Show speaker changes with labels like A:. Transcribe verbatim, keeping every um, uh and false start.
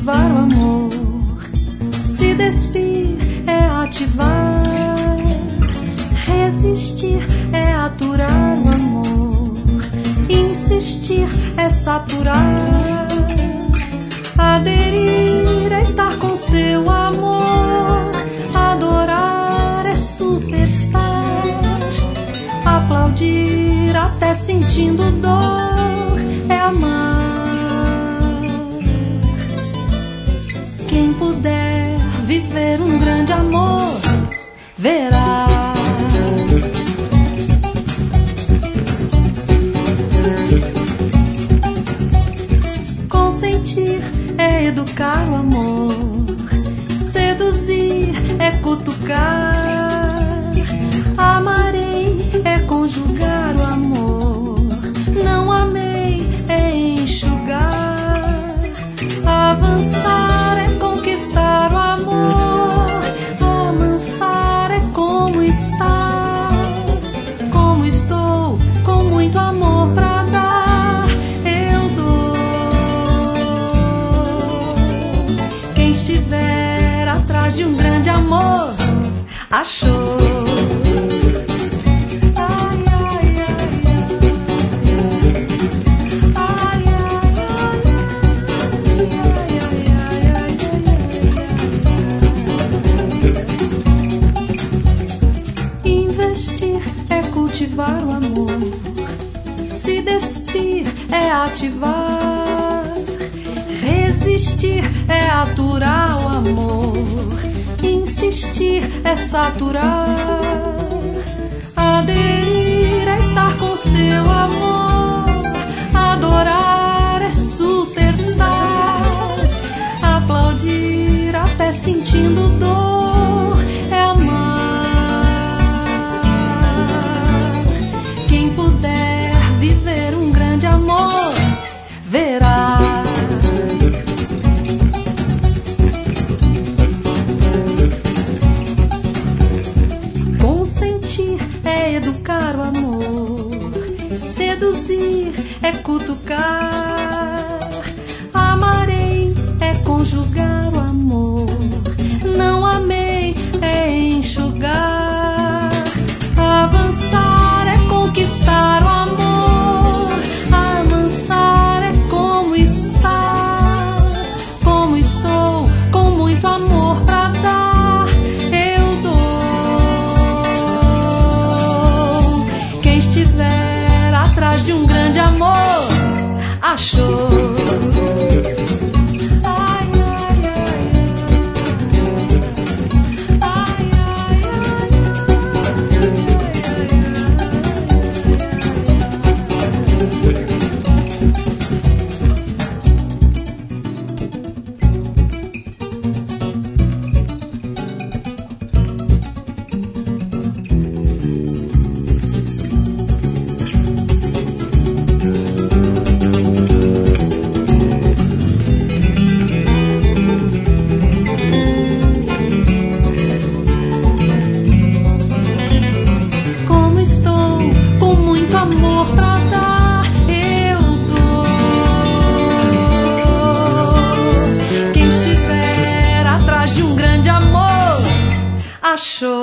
A: cultivar o amor. Se despir é ativar. Resistir é aturar o amor. Insistir é saturar. Aderir é estar com seu amor. Adorar é superstar. Aplaudir até sentindo dor é amar. Quem puder viver um grande amor verá. Consentir é educar o amor. Seduzir é cutucar. Amarei é conjugar o amor. Não amei é enxugar. Avançar é conquistar o amor. Amansar é como estar. Como estou, com muito amor pra dar, eu dou. Quem estiver atrás de um grande amor achou. Cultivar o amor. Se despir é ativar. Resistir é aturar o amor. Insistir é saturar. Aderir é estar com seu amor. Adorar é superstar. Aplaudir até sentindo dor é amar. Viver um grande amor verá. Consentir é educar o amor. Seduzir é cutucar. Amarei é conjugar o amor. Não amei é enxugar. Avançar é conquistar o amor. De um grande amor achou. Ai, ai, ai, ai, ai, achou.